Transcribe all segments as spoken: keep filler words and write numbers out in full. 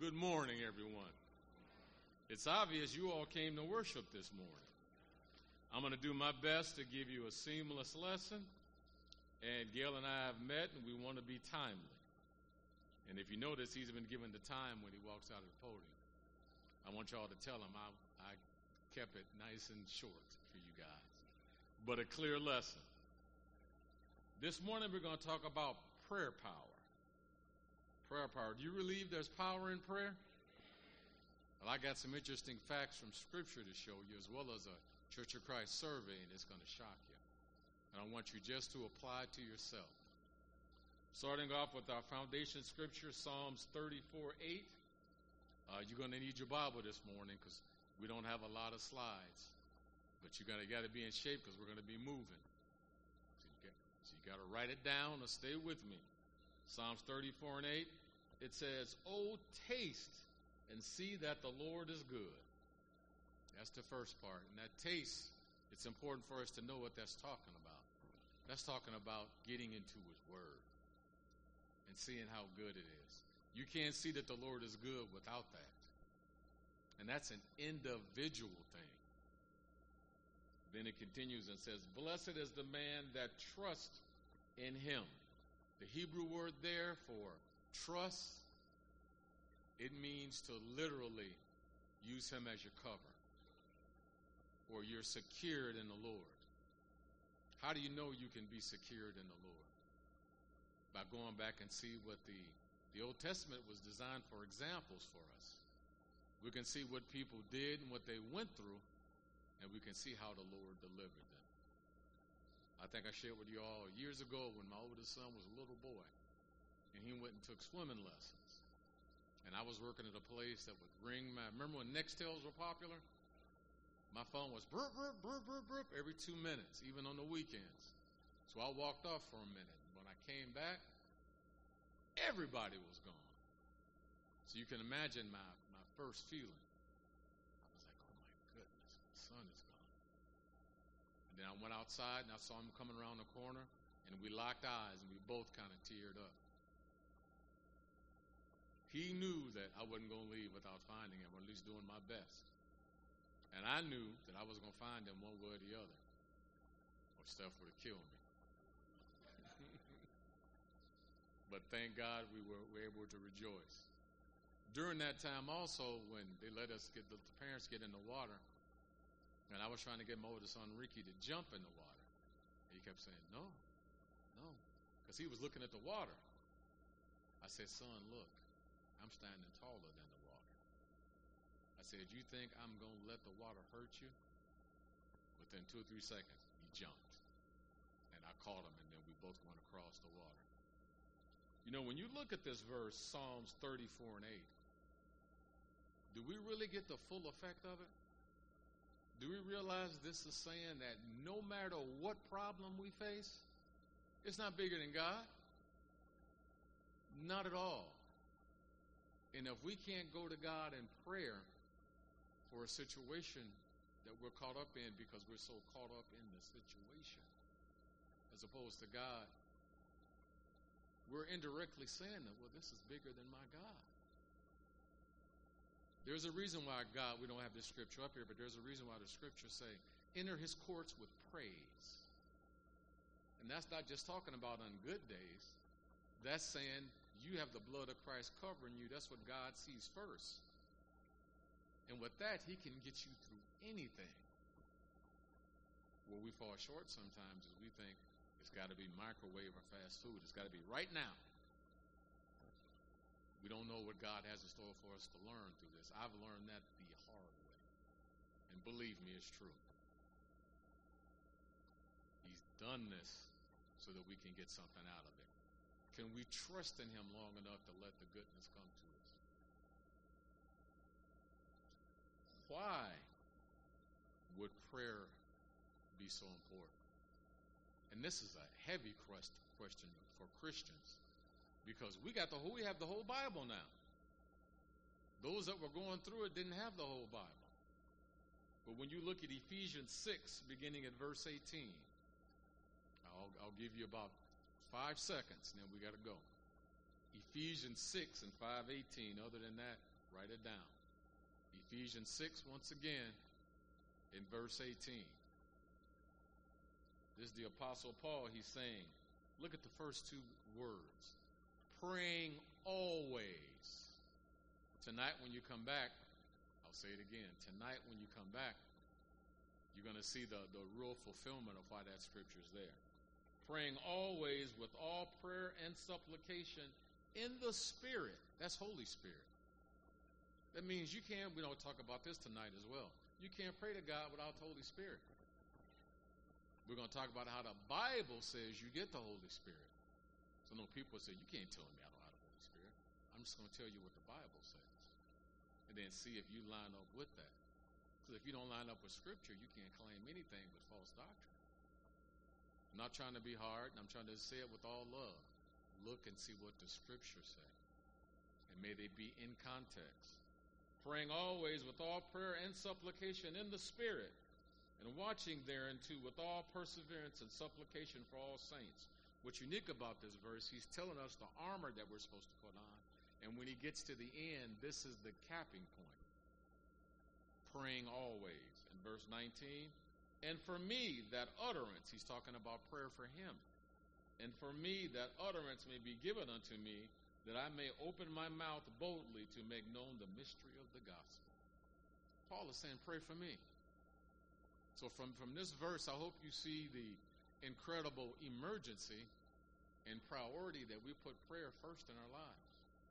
Good morning, everyone. It's obvious you all came to worship this morning. I'm going to do my best to give you a seamless lesson. And Gail and I have met, and we want to be timely. And if you notice, he's been given the time when he walks out of the podium. I want y'all to tell him I, I kept it nice and short for you guys, but a clear lesson. This morning we're going to talk about prayer power. Prayer power. Do you believe there's power in prayer? Well, I got some interesting facts from Scripture to show you, as well as a Church of Christ survey, and it's going to shock you. And I want you just to apply it to yourself. Starting off with our foundation scripture, Psalms thirty-four eight. Uh, you're going to need your Bible this morning because we don't have a lot of slides. But you're going to got to be in shape because we're going to be moving. So you got, so you got to write it down or stay with me. Psalms thirty-four and eight. It says, "Oh, taste and see that the Lord is good." That's the first part. And that taste, it's important for us to know what that's talking about. That's talking about getting into His Word and seeing how good it is. You can't see that the Lord is good without that. And that's an individual thing. Then it continues and says, "Blessed is the man that trusts in Him." The Hebrew word there for trust, it means to literally use Him as your cover, or you're secured in the Lord. How do you know you can be secured in the Lord? By going back and see what the, the Old Testament was designed for examples for us. We can see what people did and what they went through, and we can see how the Lord delivered them. I think I shared with you all years ago when my oldest son was a little boy, and he went and took swimming lessons. And I was working at a place that would ring my, remember when Nextels were popular? My phone was burp, burp, burp, burp, burp every two minutes, even on the weekends. So I walked off for a minute. When I came back, everybody was gone. So you can imagine my, my first feeling. I was like, oh my goodness, my son is gone. And then I went outside and I saw him coming around the corner, and we locked eyes and we both kind of teared up. He knew that I wasn't going to leave without finding him, or at least doing my best. And I knew that I was going to find him one way or the other, or stuff would have killed me. But thank God we were, were able to rejoice. During that time also, when they let us get the, the parents get in the water, and I was trying to get my oldest son Ricky to jump in the water, and he kept saying, no, no, because he was looking at the water. I said, son, look, I'm standing taller than the water. I said, you think I'm going to let the water hurt you? Within two or three seconds, he jumped. And I caught him, and then we both went across the water. You know, when you look at this verse, Psalms thirty-four and eight, do we really get the full effect of it? Do we realize this is saying that no matter what problem we face, it's not bigger than God? Not at all. And if we can't go to God in prayer for a situation that we're caught up in because we're so caught up in the situation, as opposed to God, we're indirectly saying that, well, this is bigger than my God. There's a reason why God, we don't have this scripture up here, but there's a reason why the scriptures say, enter His courts with praise. And that's not just talking about on good days. That's saying you have the blood of Christ covering you. That's what God sees first. And with that, He can get you through anything. Where we fall short sometimes is we think it's got to be microwave or fast food. It's got to be right now. We don't know what God has in store for us to learn through this. I've learned that the hard way. And believe me, it's true. He's done this so that we can get something out of it. Can we trust in Him long enough to let the goodness come to us? Why would prayer be so important? And this is a heavy question for Christians, because we got the whole, we have the whole Bible now. Those that were going through it didn't have the whole Bible. But when you look at Ephesians six, beginning at verse eighteen, I'll, I'll give you about five seconds, and then we got to go. Ephesians six and five eighteen. Other than that, Write it down. Ephesians six, once again, in verse eighteen. This is the Apostle Paul. He's saying, look at the first two words. Praying always. Tonight when you come back, I'll say it again. Tonight when you come back, you're going to see the, the real fulfillment of why that scripture is there. Praying always with all prayer and supplication in the Spirit. That's Holy Spirit. That means you can't, we don't talk about this tonight as well. You can't pray to God without the Holy Spirit. We're going to talk about how the Bible says you get the Holy Spirit. So no people say, you can't tell me I don't have the Holy Spirit. I'm just going to tell you what the Bible says. And then see if you line up with that. Because if you don't line up with Scripture, you can't claim anything but false doctrine. I'm not trying to be hard, and I'm trying to say it with all love. Look and see what the Scriptures say. And may they be in context. Praying always with all prayer and supplication in the Spirit, and watching thereunto with all perseverance and supplication for all saints. What's unique about this verse, he's telling us the armor that we're supposed to put on. And when he gets to the end, this is the capping point. Praying always. In verse nineteen, and for me that utterance, he's talking about prayer for him. And for me that utterance may be given unto me, that I may open my mouth boldly to make known the mystery of the gospel. Paul is saying, pray for me. So from, from this verse, I hope you see the incredible emergency and priority that we put prayer first in our lives.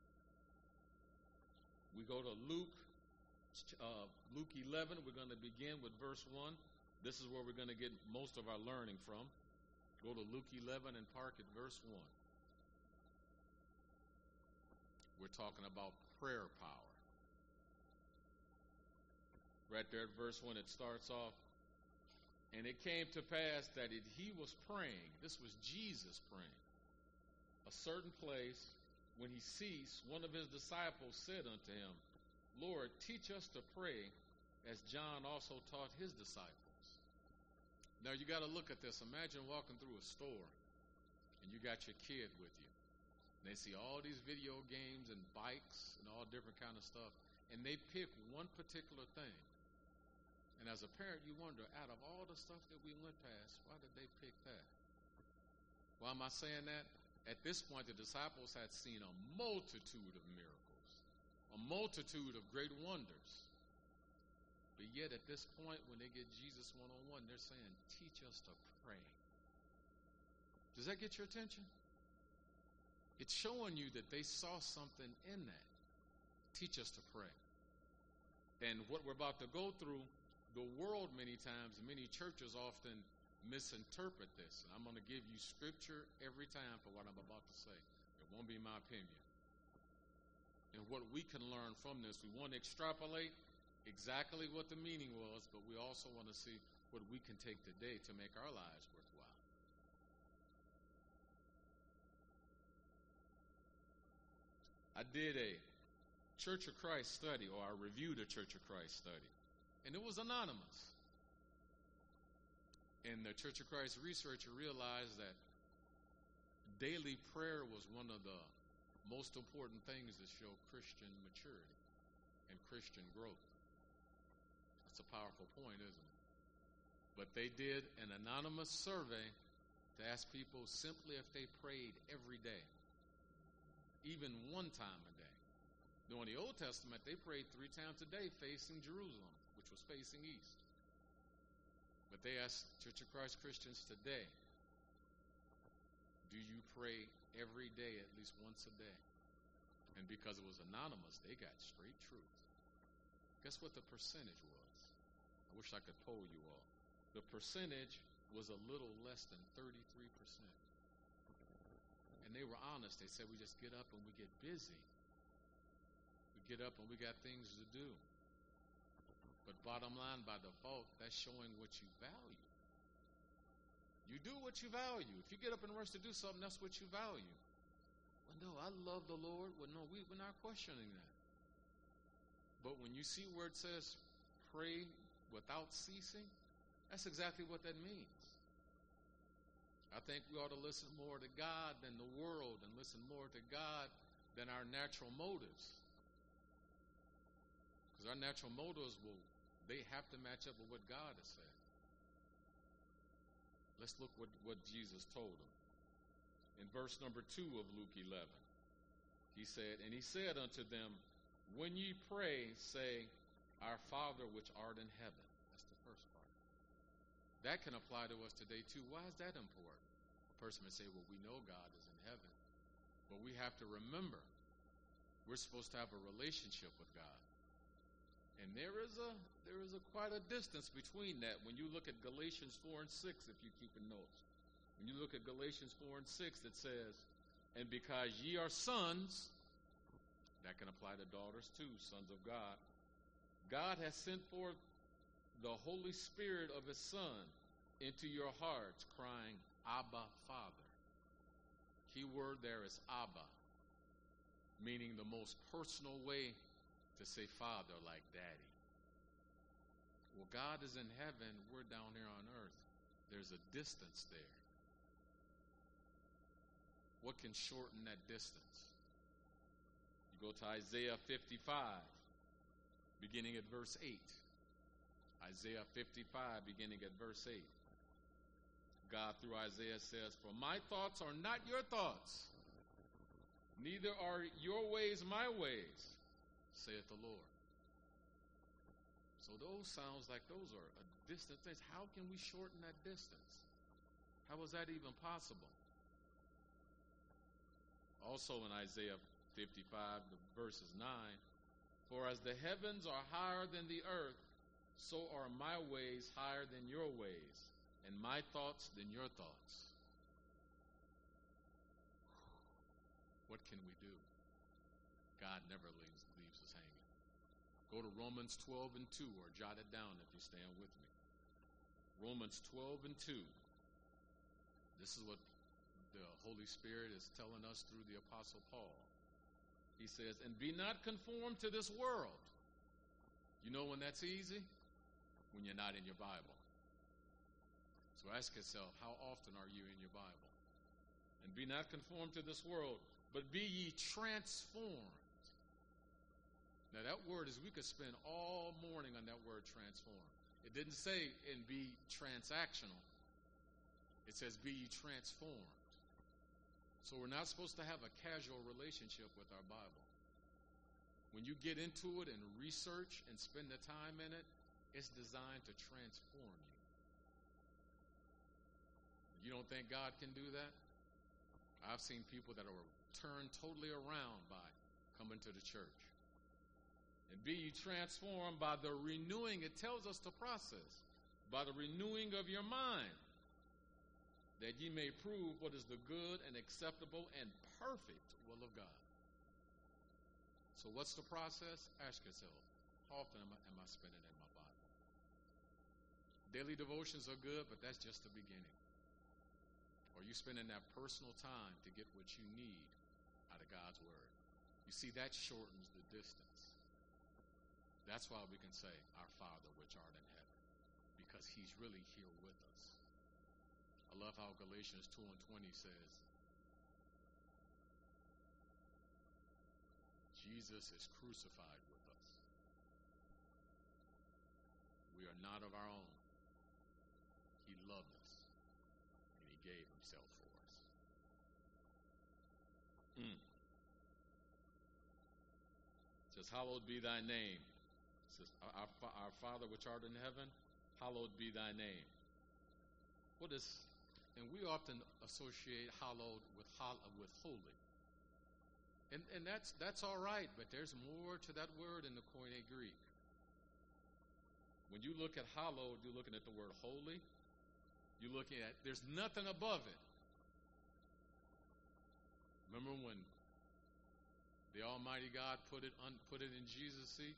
We go to Luke, uh, Luke eleven. We're going to begin with verse one. This is where we're going to get most of our learning from. Go to Luke eleven and park at verse one. We're talking about prayer power. Right there at verse one, it starts off, and it came to pass that it, he was praying. This was Jesus praying. A certain place, when he ceased, one of his disciples said unto him, Lord, teach us to pray, as John also taught his disciples. Now you got to look at this. Imagine walking through a store, and you got your kid with you. And they see all these video games and bikes and all different kind of stuff, and they pick one particular thing. And as a parent, you wonder, out of all the stuff that we went past, why did they pick that? Why am I saying that? At this point, the disciples had seen a multitude of miracles, a multitude of great wonders. But yet at this point, when they get Jesus one-on-one, they're saying, teach us to pray. Does that get your attention? It's showing you that they saw something in that. Teach us to pray. And what we're about to go through, the world many times, many churches often misinterpret this. And I'm going to give you scripture every time for what I'm about to say. It won't be my opinion. And what we can learn from this, we want to extrapolate exactly what the meaning was, but we also want to see what we can take today to make our lives worthwhile. I did a Church of Christ study, or I reviewed a Church of Christ study, and it was anonymous. And the Church of Christ researcher realized that daily prayer was one of the most important things that show Christian maturity and Christian growth. That's a powerful point, isn't it? But they did an anonymous survey to ask people simply if they prayed every day, even one time a day. Now, in the Old Testament, they prayed three times a day facing Jerusalem, which was facing east. But they asked Church of Christ Christians today, do you pray every day, at least once a day? And because it was anonymous, they got straight truth. Guess what the percentage was? I wish I could poll you all. The percentage was a little less than thirty-three percent. And they were honest. They said, we just get up and we get busy. We get up and we got things to do. But bottom line, by default, that's showing what you value. You do what you value. If you get up and rush to do something, that's what you value. Well, no, I love the Lord. Well, no, we, we're not questioning that. But when you see where it says pray without ceasing, that's exactly what that means. I think we ought to listen more to God than the world, and listen more to God than our natural motives. Because our natural motives will, they have to match up with what God has said. Let's look what, what Jesus told them. In verse number two of Luke eleven, he said, and he said unto them, when ye pray, say, our Father which art in heaven. That's the first part. That can apply to us today too. Why is that important? A person may say, well, we know God is in heaven. But we have to remember, we're supposed to have a relationship with God. And there is a there is a quite a distance between that. When you look at Galatians four and six, if you keep in notes. When you look at Galatians four and six, it says, and because ye are sons, that can apply to daughters too, sons of God. God has sent forth the Holy Spirit of his Son into your hearts, crying, Abba, Father. Key word there is Abba, meaning the most personal way to say Father, like Daddy. Well, God is in heaven, we're down here on earth. There's a distance there. What can shorten that distance? You go to Isaiah fifty-five, beginning at verse eight. Isaiah fifty-five, beginning at verse eight. God, through Isaiah, says, for my thoughts are not your thoughts, neither are your ways my ways, saith the Lord. So those sounds like those are a distant things. How can we shorten that distance? How is that even possible? Also in Isaiah fifty-five, verses nine, for as the heavens are higher than the earth, so are my ways higher than your ways, and my thoughts than your thoughts. What can we do? God never leaves, leaves us hanging. Go to Romans twelve and two, or jot it down if you stand with me. Romans twelve and two. This is what the Holy Spirit is telling us through the Apostle Paul. He says, and be not conformed to this world. You know when that's easy? When you're not in your Bible. So ask yourself, how often are you in your Bible? And be not conformed to this world, but be ye transformed. Now that word is, we could spend all morning on that word transform. It didn't say and be transactional. It says be ye transformed. So we're not supposed to have a casual relationship with our Bible. When you get into it and research and spend the time in it, it's designed to transform you. You don't think God can do that? I've seen people that are turned totally around by coming to the church. And be ye transformed by the renewing, it tells us the process, by the renewing of your mind, that ye may prove what is the good and acceptable and perfect will of God. So what's the process? Ask yourself, how often am I, am I spending in my Bible? Daily devotions are good, but that's just the beginning. Are you spending that personal time to get what you need out of God's Word? You see, that shortens the distance. That's why we can say, our Father which art in heaven, because he's really here with us. I love how Galatians two and twenty says, Jesus is crucified with us. We are not of our own. He loved us, and he gave himself for us. Mm. It says, hallowed be thy name. It says, our, our Father which art in heaven, hallowed be thy name. What is, and we often associate hallowed with, with holy. And, and that's, that's all right, but there's more to that word in the Koine Greek. When you look at hallowed, you're looking at the word holy. You're looking at, there's nothing above it. Remember when the Almighty God put it, un, put it in Jesus' seat?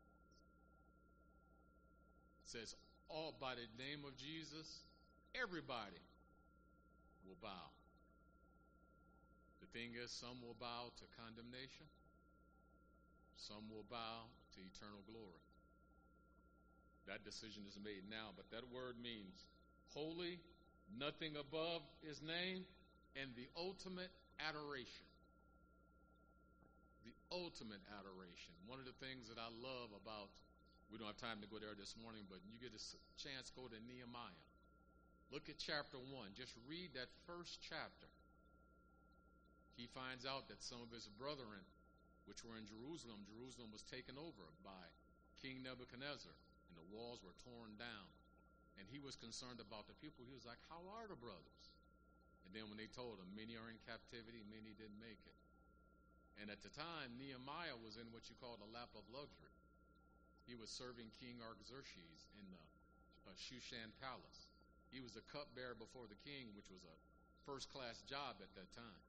It says, all by the name of Jesus, everybody will bow. The thing is, some will bow to condemnation. Some will bow to eternal glory. That decision is made now, but that word means holy, nothing above his name, and the ultimate adoration. The ultimate adoration. One of the things that I love about, we don't have time to go there this morning, but you get a chance, go to Nehemiah. Look at chapter one. Just read that first chapter. He finds out that some of his brethren, which were in Jerusalem, Jerusalem was taken over by King Nebuchadnezzar, and the walls were torn down. And he was concerned about the people. He was like, how are the brothers? And then when they told him, many are in captivity, many didn't make it. And at the time, Nehemiah was in what you call the lap of luxury. He was serving King Artaxerxes in the uh, Shushan Palace. He was a cupbearer before the king, which was a first-class job at that time.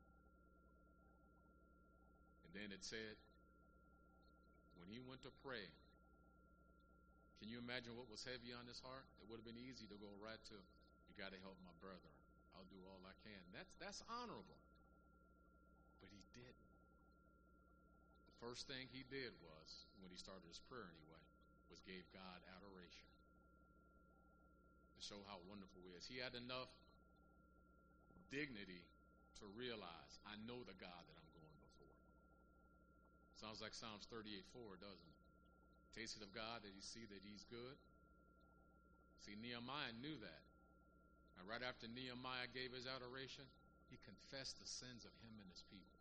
And then it said, when he went to pray, can you imagine what was heavy on his heart? It would have been easy to go right to, you got to help my brother. I'll do all I can. That's, that's honorable. But he didn't. The first thing he did was, when he started his prayer anyway, was gave God adoration. To show how wonderful he is. He had enough dignity to realize, I know the God that I'm going before. Sounds like Psalms thirty-eight four, doesn't it? Tasted of God that he see that he's good. See, Nehemiah knew that. And right after Nehemiah gave his adoration, he confessed the sins of him and his people.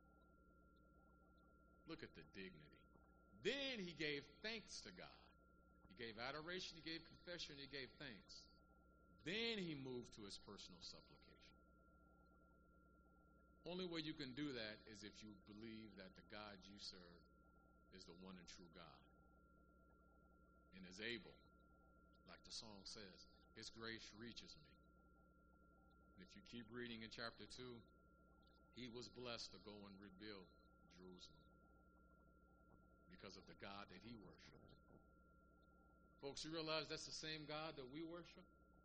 Look at the dignity. Then he gave thanks to God. He gave adoration, he gave confession, he gave thanks. Then he moved to his personal supplication. Only way you can do that is if you believe that the God you serve is the one and true God. And is able, like the song says, his grace reaches me. And if you keep reading in chapter two, he was blessed to go and rebuild Jerusalem because of the God that he worshiped. Folks, you realize that's the same God that we worship?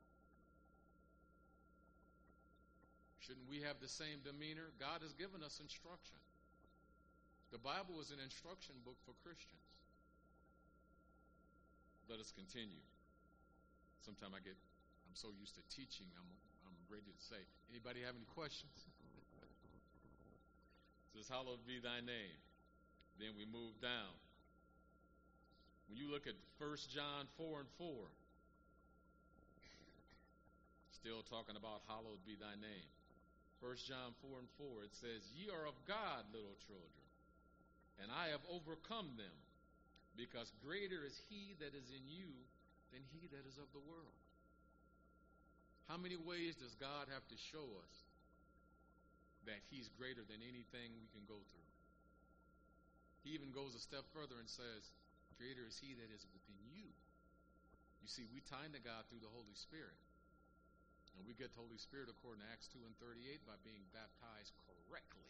Shouldn't we have the same demeanor? God has given us instruction. The Bible is an instruction book for Christians. Let us continue. Sometime I get, I'm so used to teaching, I'm, I'm ready to say, anybody have any questions? It says, hallowed be thy name. Then we move down. When you look at First John four and four, still talking about hallowed be thy name. First John four and four, it says, ye are of God, little children, and I have overcome them, because greater is he that is in you than he that is of the world. How many ways does God have to show us that he's greater than anything we can go through? He even goes a step further and says, greater is he that is within you. You see, we tie to God through the Holy Spirit. And we get the Holy Spirit according to Acts two and thirty-eight by being baptized correctly.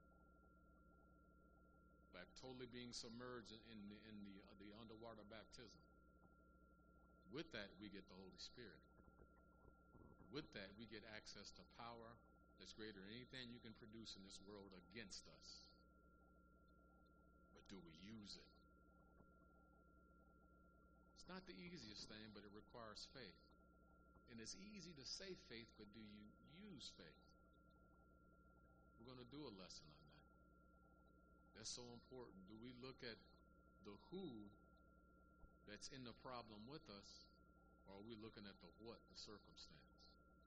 By totally being submerged in, in, the, in the, uh, the underwater baptism. With that, we get the Holy Spirit. With that, we get access to power that's greater than anything you can produce in this world against us. But do we use it? It's not the easiest thing, but it requires faith. And it's easy to say faith, but do you use faith? We're going to do a lesson on that. That's so important. Do we look at the who that's in the problem with us, or are we looking at the what, the circumstance?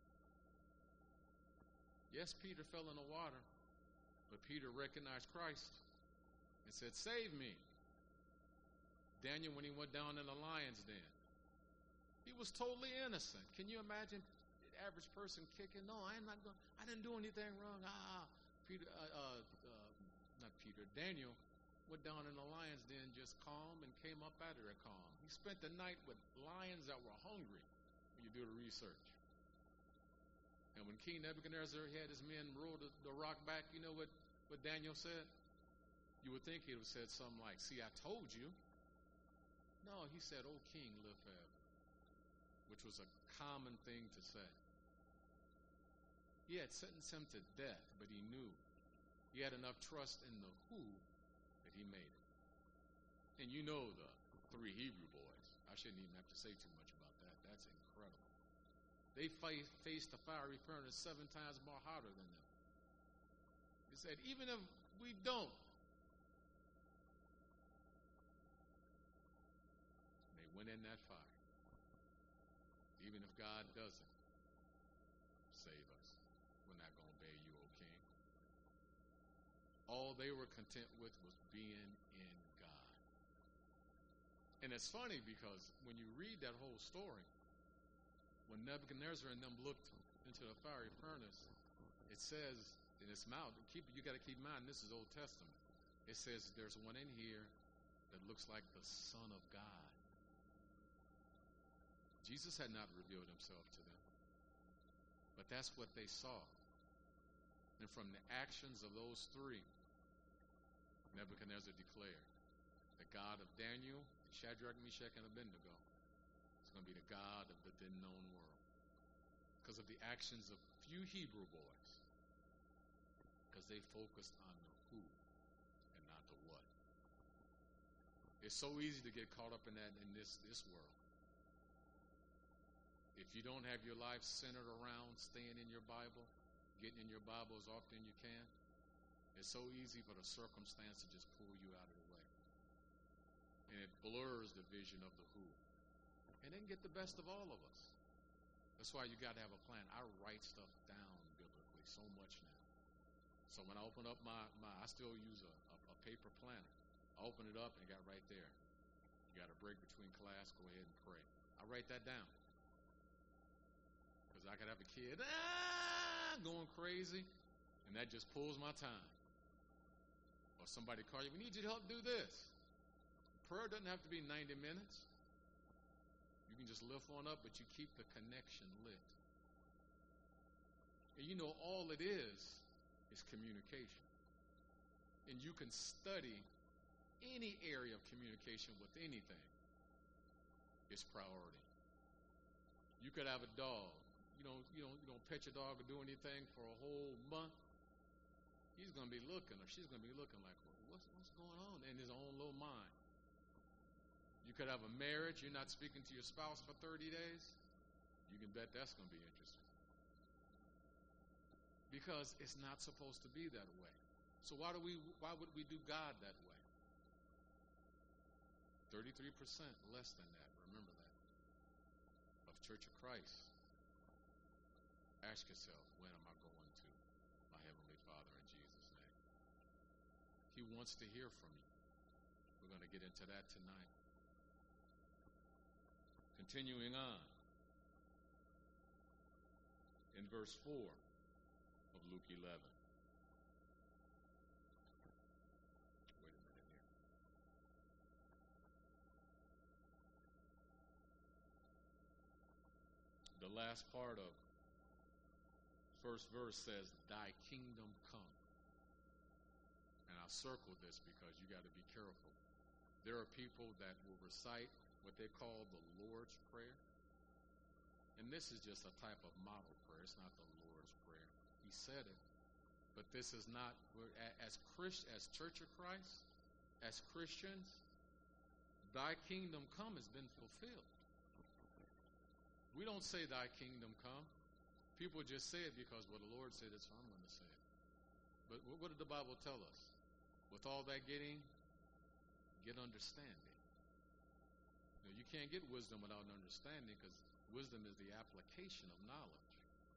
Yes, Peter fell in the water, but Peter recognized Christ and said, save me. Daniel, when he went down in the lion's den, he was totally innocent. Can you imagine the average person kicking? No, I'm not going. I didn't do anything wrong. Ah, Peter, uh, uh, uh, not Peter. Daniel went down in the lion's den just calm and came up out of there calm. He spent the night with lions that were hungry. When you do the research. And when King Nebuchadnezzar had his men roll the, the rock back, you know what, what Daniel said? You would think he would have said something like, see, I told you. No, he said, "O King, live forever," which was a common thing to say. He had sentenced him to death, but he knew he had enough trust in the who that he made it. And you know the three Hebrew boys. I shouldn't even have to say too much about that. That's incredible. They faced the fiery furnace seven times more hotter than them. He said, even if we don't, in that fire. Even if God doesn't save us, we're not going to obey you, O King. All they were content with was being in God. And it's funny because when you read that whole story, when Nebuchadnezzar and them looked into the fiery furnace, it says in its mouth, keep, you got to keep in mind, this is Old Testament. It says there's one in here that looks like the Son of God. Jesus had not revealed himself to them, but that's what they saw. And from the actions of those three, Nebuchadnezzar declared, the God of Daniel, Shadrach, Meshach, and Abednego is going to be the God of the then known world. Because of the actions of few Hebrew boys. Because they focused on the who and not the what. It's so easy to get caught up in that in this, this world. If you don't have your life centered around staying in your Bible, getting in your Bible as often as you can, it's so easy for the circumstance to just pull you out of the way. And it blurs the vision of the who. And it can get the best of all of us. That's why you got to have a plan. I write stuff down biblically so much now. So when I open up my, my I still use a, a, a paper planner. I open it up and got right there. You got a break between class, go ahead and pray. I write that down. Because I could have a kid ah, going crazy, and that just pulls my time. Or somebody call you, we need you to help do this. Prayer doesn't have to be ninety minutes. You can just lift one up, but you keep the connection lit. And you know all it is is communication. And you can study any area of communication with anything. It's priority. You could have a dog. You don't, you don't, you don't pet your dog or do anything for a whole month. He's going to be looking, or she's going to be looking like, well, what's, what's going on in his own little mind? You could have a marriage. You're not speaking to your spouse for thirty days. You can bet that's going to be interesting. Because it's not supposed to be that way. So why do we? Why would we do God that way? thirty-three percent less than that. Remember that. Of Church of Christ. Ask yourself, when am I going to my Heavenly Father in Jesus' name? He wants to hear from you. We're going to get into that tonight. Continuing on. In verse four of Luke eleven. Wait a minute here. The last part of first verse says, thy kingdom come. And I'll circle this because you got to be careful. There are people that will recite what they call the Lord's Prayer. And this is just a type of model prayer. It's not the Lord's Prayer. He said it. But this is not, as Christ, as Church of Christ, as Christians, thy kingdom come has been fulfilled. We don't say thy kingdom come. People just say it because, well, the Lord said it, so I'm going to say it. But what did the Bible tell us? With all that getting, get understanding. Now, you can't get wisdom without understanding, because wisdom is the application of knowledge.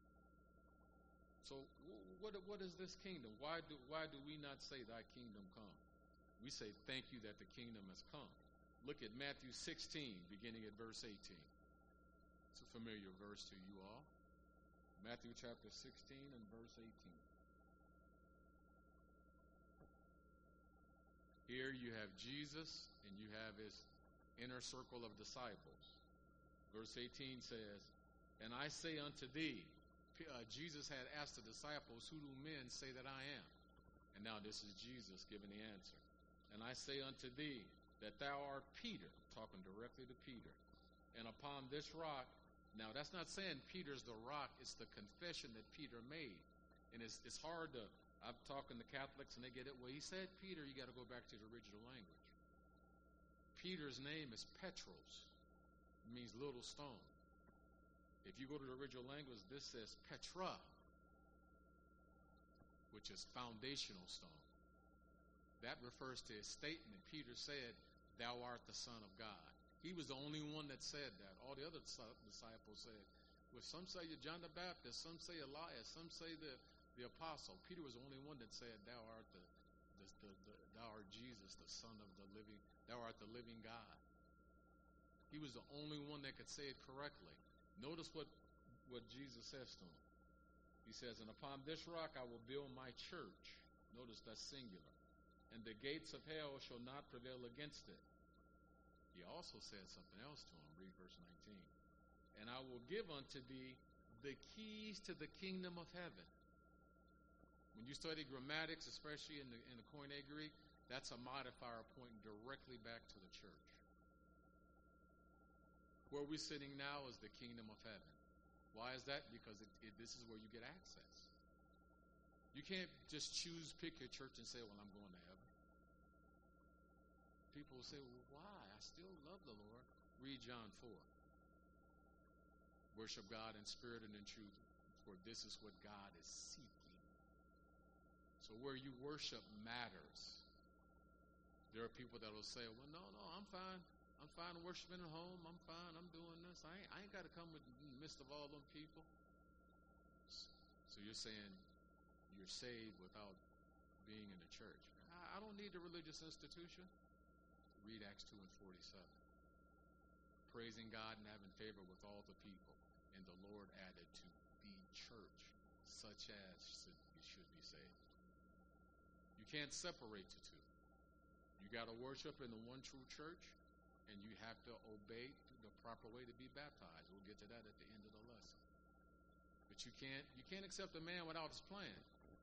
So what, what is this kingdom? Why do, why do we not say thy kingdom come? We say thank you that the kingdom has come. Look at Matthew sixteen, beginning at verse eighteen. It's a familiar verse to you all. Matthew chapter sixteen and verse eighteen. Here you have Jesus and you have his inner circle of disciples. Verse eighteen says, and I say unto thee, uh, Jesus had asked the disciples, who do men say that I am? And now this is Jesus giving the answer. And I say unto thee that thou art Peter, talking directly to Peter. And upon this rock, now that's not saying Peter's the rock, it's the confession that Peter made. And it's, it's hard to, I'm talking to Catholics and they get it. Well, he said Peter, you got to go back to the original language. Peter's name is Petros. It means little stone. If you go to the original language, this says Petra, which is foundational stone. That refers to his statement. Peter said, thou art the Son of God. He was the only one that said that. All the other disciples said, well, some say you're John the Baptist, some say Elias, some say the, the apostle. Peter was the only one that said, thou art the, the, the, the thou art Jesus, the Son of the living, thou art the living God. He was the only one that could say it correctly. Notice what, what Jesus says to him. He says, and upon this rock I will build my church. Notice that's singular. And the gates of hell shall not prevail against it. He also said something else to him. Read verse nineteen. And I will give unto thee the keys to the kingdom of heaven. When you study grammatics, especially in the, in the Koine Greek, that's a modifier pointing directly back to the church. Where we're sitting now is the kingdom of heaven. Why is that? Because it, it, this is where you get access. You can't just choose, pick your church and say, well, I'm going to heaven. People will say, well, why? I still love the Lord. Read John four. Worship God in spirit and in truth, for this is what God is seeking. So where you worship matters. There are people that will say, well, no, no, I'm fine. I'm fine worshiping at home. I'm fine. I'm doing this. I ain't, I ain't got to come in the midst of all them people. So you're saying you're saved without being in the church. I, I don't need a religious institution. Read Acts two and forty-seven. Praising God and having favor with all the people. And the Lord added to the church such as should be, should be saved. You can't separate the two. You got to worship in the one true church, and you have to obey the proper way to be baptized. We'll get to that at the end of the lesson. But you can't you can't accept a man without his plan.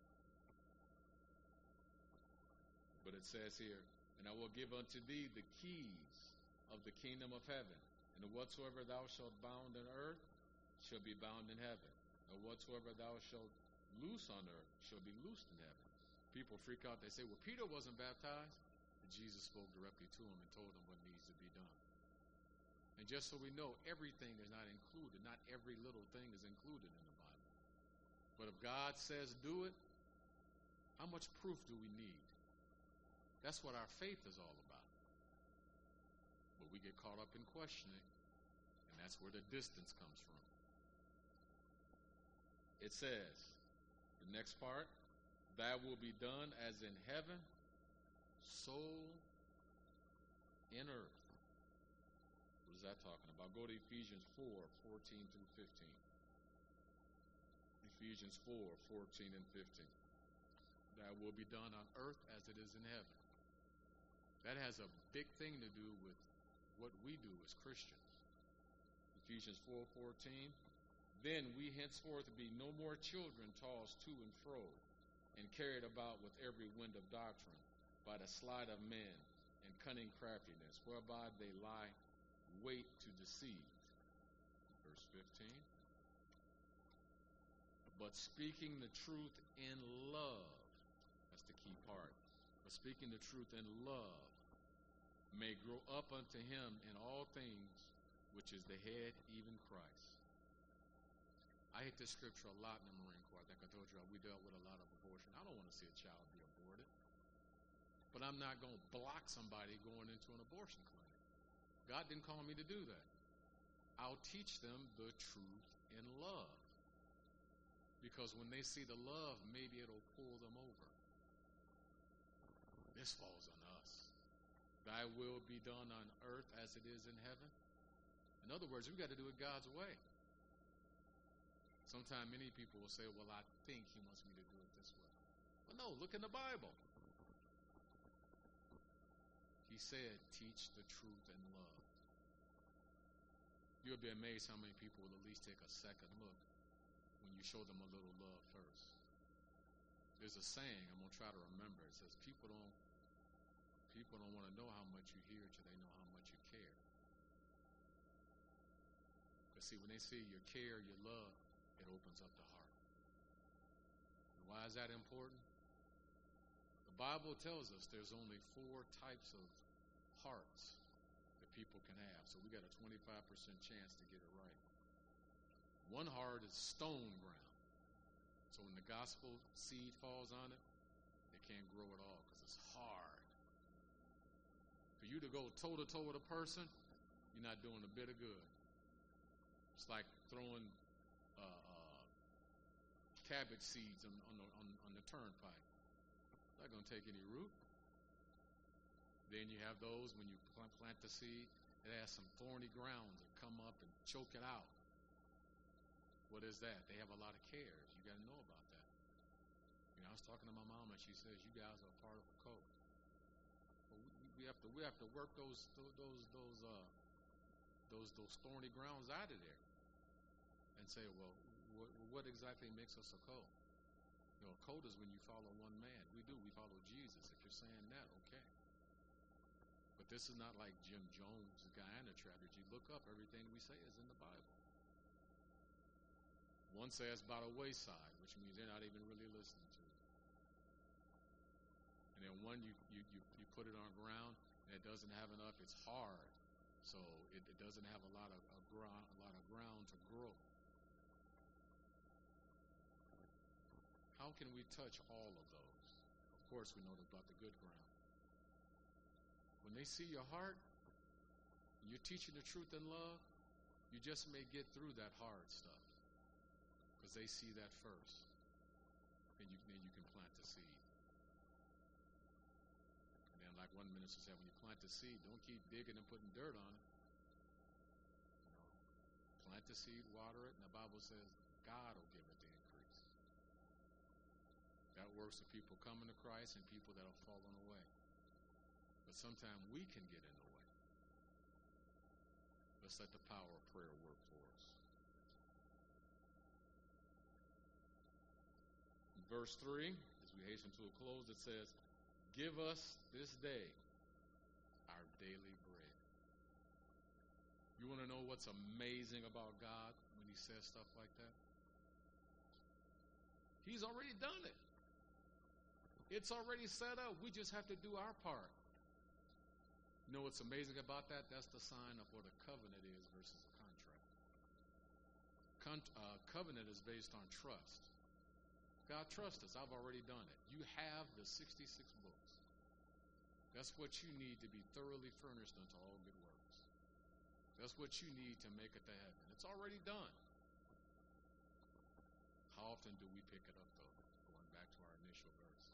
But it says here, and I will give unto thee the keys of the kingdom of heaven. And whatsoever thou shalt bound on earth shall be bound in heaven. And whatsoever thou shalt loose on earth shall be loosed in heaven. People freak out. They say, well, Peter wasn't baptized. But Jesus spoke directly to him and told him what needs to be done. And just so we know, everything is not included. Not every little thing is included in the Bible. But if God says do it, how much proof do we need? That's what our faith is all about. But we get caught up in questioning, and that's where the distance comes from. It says, the next part, that will be done as in heaven, so in earth. What is that talking about? Go to Ephesians four, fourteen through fifteen. Ephesians four, fourteen and fifteen. That will be done on earth as it is in heaven. That has a big thing to do with what we do as Christians. Ephesians four fourteen. Then we henceforth be no more children tossed to and fro and carried about with every wind of doctrine by the sleight of men and cunning craftiness, whereby they lie wait to deceive. Verse fifteen. But speaking the truth in love, that's the key part. But speaking the truth in love, may grow up unto him in all things, which is the head, even Christ. I hit this scripture a lot in the Marine Corps. I think I told you we dealt with a lot of abortion. I don't want to see a child be aborted. But I'm not going to block somebody going into an abortion clinic. God didn't call me to do that. I'll teach them the truth in love. Because when they see the love, maybe it'll pull them over. This falls on us. Thy will be done on earth as it is in heaven. In other words, we've got to do it God's way. Sometimes many people will say, well, I think he wants me to do it this way. Well, no, look in the Bible. He said, teach the truth in love. You'll be amazed how many people will at least take a second look when you show them a little love first. There's a saying, I'm going to try to remember. It says, people don't people don't want to know how much you hear till they know how much you care. Because see, when they see your care, your love, it opens up the heart. And why is that important? The Bible tells us there's only four types of hearts that people can have. So we got a twenty-five percent chance to get it right. One heart is stone ground. So when the gospel seed falls on it, it can't grow at all because it's hard. For you to go toe-to-toe with a person, you're not doing a bit of good. It's like throwing uh, uh, cabbage seeds on, on, the, on, on the turnpike. It's not going to take any root. Then you have those, when you plant, plant the seed, it has some thorny grounds that come up and choke it out. What is that? They have a lot of cares. You got to know about that. You know, I was talking to my mom, and she says, "You guys are part of a cult." Well, we, we have to we have to work those those those uh those those thorny grounds out of there, and say, well, what, what exactly makes us a cult? You know, a cult is when you follow one man. We do. We follow Jesus. If you're saying that, okay. But this is not like Jim Jones' Guyana strategy. Look up, everything we say is in the Bible. One says by the wayside, which means they're not even really listening to it. And then one, you, you, you, you put it on ground, and it doesn't have enough. It's hard, so it, it doesn't have a lot of a ground, a lot of ground to grow. How can we touch all of those? Of course, we know about the good ground. When they see your heart, and you're teaching the truth in love, you just may get through that hard stuff because they see that first, and you, then you can plant the seed. And then, like one minister said, when you plant the seed, don't keep digging and putting dirt on it. You know, plant the seed, water it, and the Bible says God will give it the increase. That works for people coming to Christ and people that have fallen away. But sometimes we can get in the way. Let's let the power of prayer work for us. In verse three, as we hasten to a close, it says, "Give us this day our daily bread." You want to know what's amazing about God when he says stuff like that? He's already done it. It's already set up. We just have to do our part. You know what's amazing about that? That's the sign of what a covenant is versus a contract. Con- uh, covenant is based on trust. God, trust us. I've already done it. You have the sixty-six books. That's what you need to be thoroughly furnished unto all good works. That's what you need to make it to heaven. It's already done. How often do we pick it up, though? Going back to our initial verse.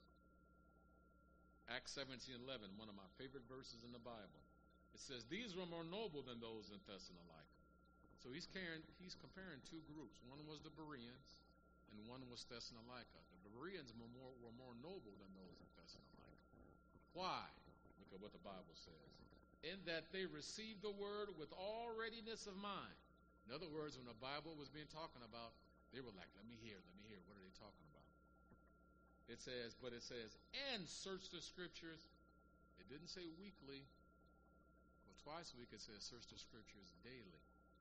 Acts seventeen eleven, one of my favorite verses in the Bible. It says, "These were more noble than those in Thessalonica." So he's, caring, he's comparing two groups. One was the Bereans, and one was Thessalonica. The Bereans were more, were more noble than those in Thessalonica. Why? Look at what the Bible says. "In that they received the word with all readiness of mind." In other words, when the Bible was being talking about, they were like, let me hear, let me hear. What are they talking about? It says, but it says, "and search the scriptures." It didn't say weekly. Well, twice a week it says search the scriptures daily.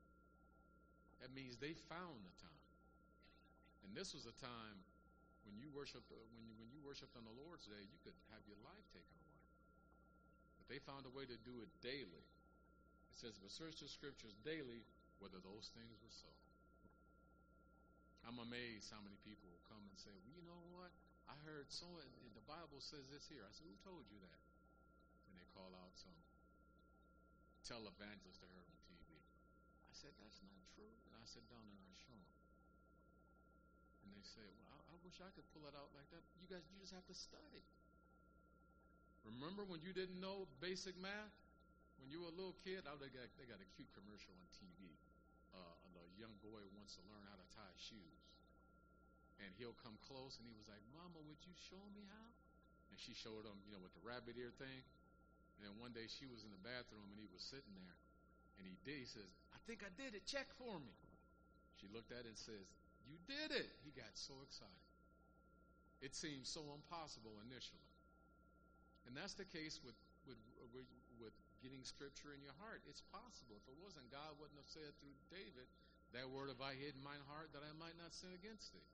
That means they found the time. And this was a time when you worshiped, when you, when you worshiped on the Lord's Day, you could have your life taken away. But they found a way to do it daily. It says, "but search the scriptures daily, whether those things were so." I'm amazed how many people will come and say, "Well, you know what? I heard so, and the Bible says this here." I said, "Who told you that?" And they call out some televangelist they heard on T V. I said, "That's not true." And I sit down and I show them. And they say, "Well, I, I wish I could pull it out like that." You guys, you just have to study. Remember when you didn't know basic math? When you were a little kid, oh, they got, they got a cute commercial on T V. Uh, a young boy wants to learn how to tie shoes. And he'll come close, and he was like, "Mama, would you show me how?" And she showed him, you know, with the rabbit ear thing. And then one day she was in the bathroom, and he was sitting there. And he did. He says, "I think I did it. Check for me." She looked at it and says, "You did it." He got so excited. It seemed so impossible initially. And that's the case with, with, with, with getting scripture in your heart. It's possible. If it wasn't, God wouldn't have said through David, "That word have I hid in mine heart that I might not sin against thee."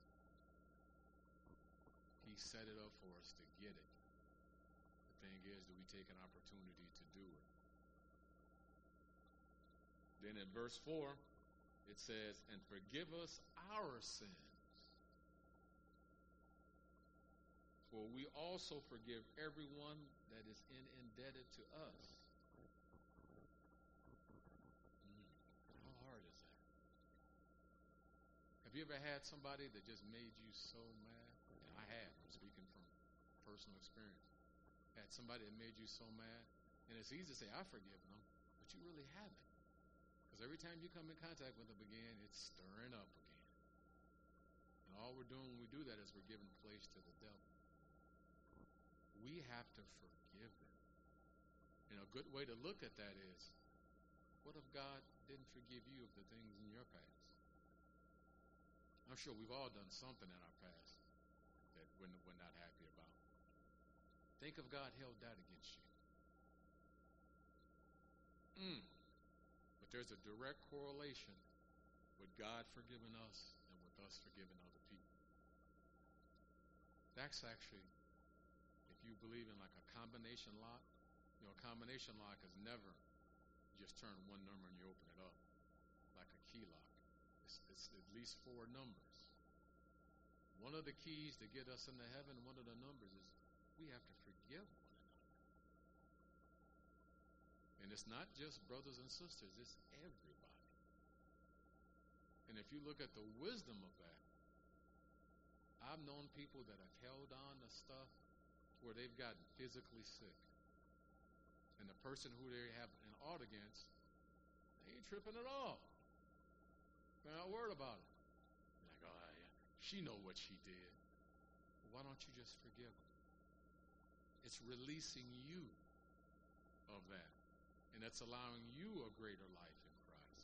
He set it up for us to get it. The thing is, do we take an opportunity to do it? Then in verse four, it says, "and forgive us our sins, for we also forgive everyone that is in indebted to us." Have you ever had somebody that just made you so mad? And I have, I'm speaking from personal experience. Had somebody that made you so mad, and it's easy to say, I've forgiven them, but you really haven't. Because every time you come in contact with them again, it's stirring up again. And all we're doing when we do that is we're giving place to the devil. We have to forgive them. And a good way to look at that is, what if God didn't forgive you of the things in your past? I'm sure we've all done something in our past that we're, we're not happy about. Think if God held that against you. Mm. But there's a direct correlation with God forgiving us and with us forgiving other people. That's actually, if you believe in like a combination lock, you know, a combination lock is never just turn one number and you open it up like a key lock. It's, it's at least four numbers. One of the keys to get us into heaven, one of the numbers is we have to forgive one another. And it's not just brothers and sisters, it's everybody. And if you look at the wisdom of that, I've known people that have held on to stuff where they've gotten physically sick. And the person who they have an ought against, they ain't tripping at all. They're not worried about it. They're like, oh, yeah, she know what she did. Well, why don't you just forgive her? It's releasing you of that. And that's allowing you a greater life in Christ.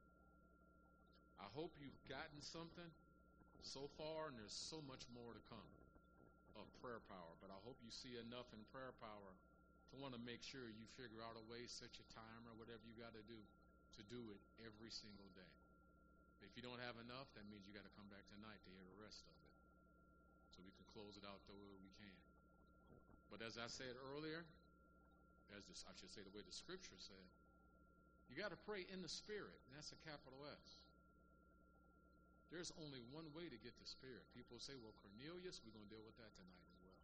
I hope you've gotten something so far, and there's so much more to come of prayer power. But I hope you see enough in prayer power to want to make sure you figure out a way, set your timer, whatever you got to do, to do it every single day. If you don't have enough, that means you got to come back tonight to hear the rest of it, so we can close it out the way we can. But as I said earlier, as this, I should say the way the scripture said, you got to pray in the Spirit, and that's a capital S. There's only one way to get the Spirit. People say, well, Cornelius, we're going to deal with that tonight as well.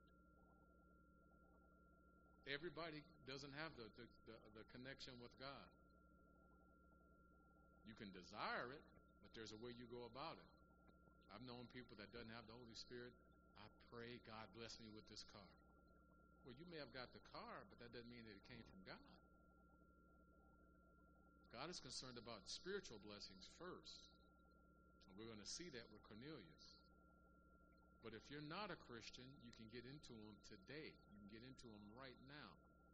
Everybody doesn't have the, the, the, the connection with God. You can desire it, but there's a way you go about it. I've known people that doesn't have the Holy Spirit. I pray God bless me with this car. Well, you may have got the car, but that doesn't mean that it came from God. God is concerned about spiritual blessings first. And we're going to see that with Cornelius. But if you're not a Christian, you can get into them today. You can get into them right now.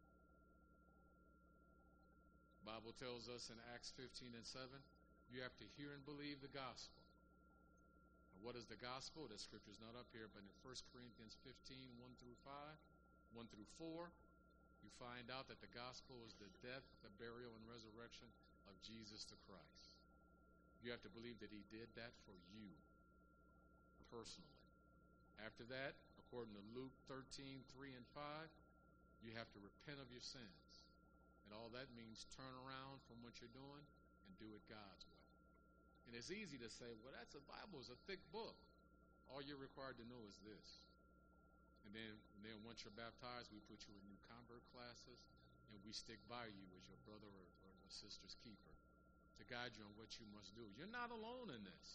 The Bible tells us in Acts fifteen and seven, you have to hear and believe the gospel. And what is the gospel? That scripture's not up here, but in First Corinthians fifteen, one through five, one through four, you find out that the gospel is the death, the burial, and resurrection of Jesus the Christ. You have to believe that he did that for you personally. After that, according to Luke thirteen, three and five, you have to repent of your sins. And all that means turn around from what you're doing and do it God's way. And it's easy to say, well, that's a Bible. It's a thick book. All you're required to know is this. And then, and then once you're baptized, we put you in new convert classes, and we stick by you as your brother or, or your sister's keeper to guide you on what you must do. You're not alone in this.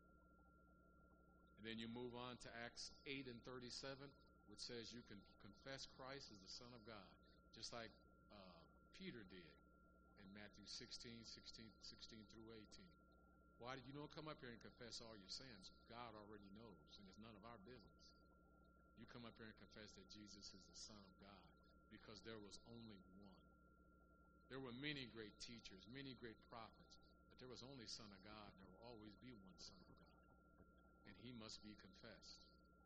And then you move on to Acts eight and thirty-seven, which says you can confess Christ as the Son of God, just like uh, Peter did in Matthew sixteen, sixteen, sixteen through eighteen. Why did you don't come up here and confess all your sins? God already knows, and it's none of our business. You come up here and confess that Jesus is the Son of God, because there was only one. There were many great teachers, many great prophets, but there was only Son of God, and there will always be one Son of God. And he must be confessed.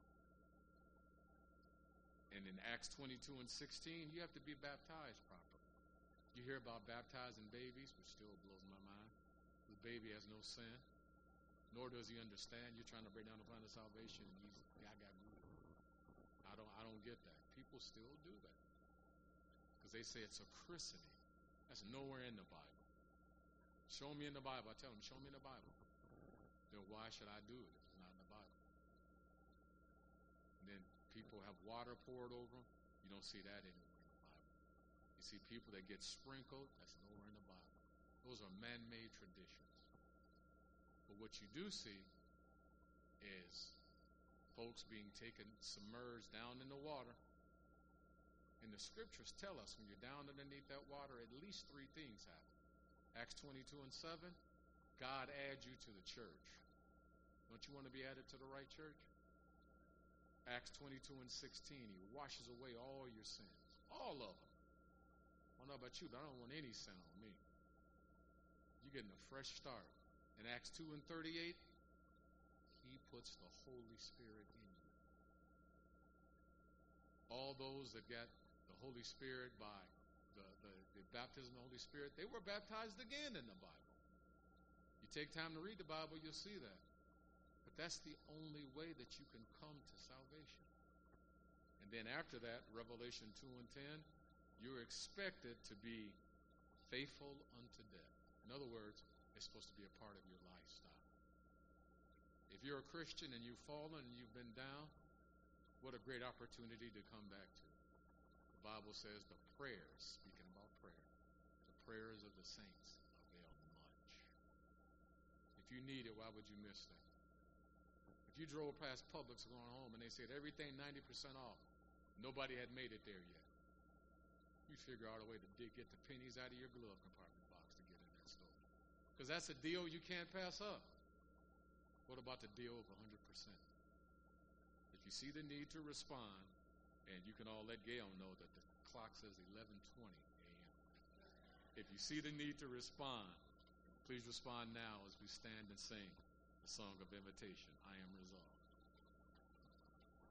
And in Acts twenty-two and sixteen, you have to be baptized properly. You hear about baptizing babies, which still blows my mind. The baby has no sin, nor does he understand. You're trying to break down the plan of salvation, and he's God got good. I don't, I don't get that. People still do that because they say it's a christening. That's nowhere in the Bible. Show me in the Bible. I tell them, show me in the Bible. Then why should I do it if it's not in the Bible? And then people have water poured over them. You don't see that anywhere in the Bible. You see people that get sprinkled. That's nowhere in the Bible. Those are man-made traditions. But what you do see is folks being taken, submerged down in the water. And the scriptures tell us when you're down underneath that water, at least three things happen. Acts twenty-two and seven, God adds you to the church. Don't you want to be added to the right church? Acts twenty-two and sixteen, he washes away all your sins. All of them. I don't know about you, but I don't want any sin on me. You're getting a fresh start. In Acts two and thirty-eight, he puts the Holy Spirit in you. All those that got the Holy Spirit by the, the, the baptism of the Holy Spirit, they were baptized again in the Bible. You take time to read the Bible, you'll see that. But that's the only way that you can come to salvation. And then after that, Revelation two and ten, you're expected to be faithful unto death. In other words, it's supposed to be a part of your lifestyle. If you're a Christian and you've fallen and you've been down, what a great opportunity to come back to. The Bible says the prayers, speaking about prayer, the prayers of the saints avail much. If you need it, why would you miss that? If you drove past Publix going home and they said everything ninety percent off, nobody had made it there yet, you figure out a way to dig, get the pennies out of your glove compartment box to get in that store. Because that's a deal you can't pass up. What about the deal of one hundred percent? If you see the need to respond, and you can all let Gail know that the clock says eleven twenty a.m. If you see the need to respond, please respond now as we stand and sing the song of invitation, I Am Resolved.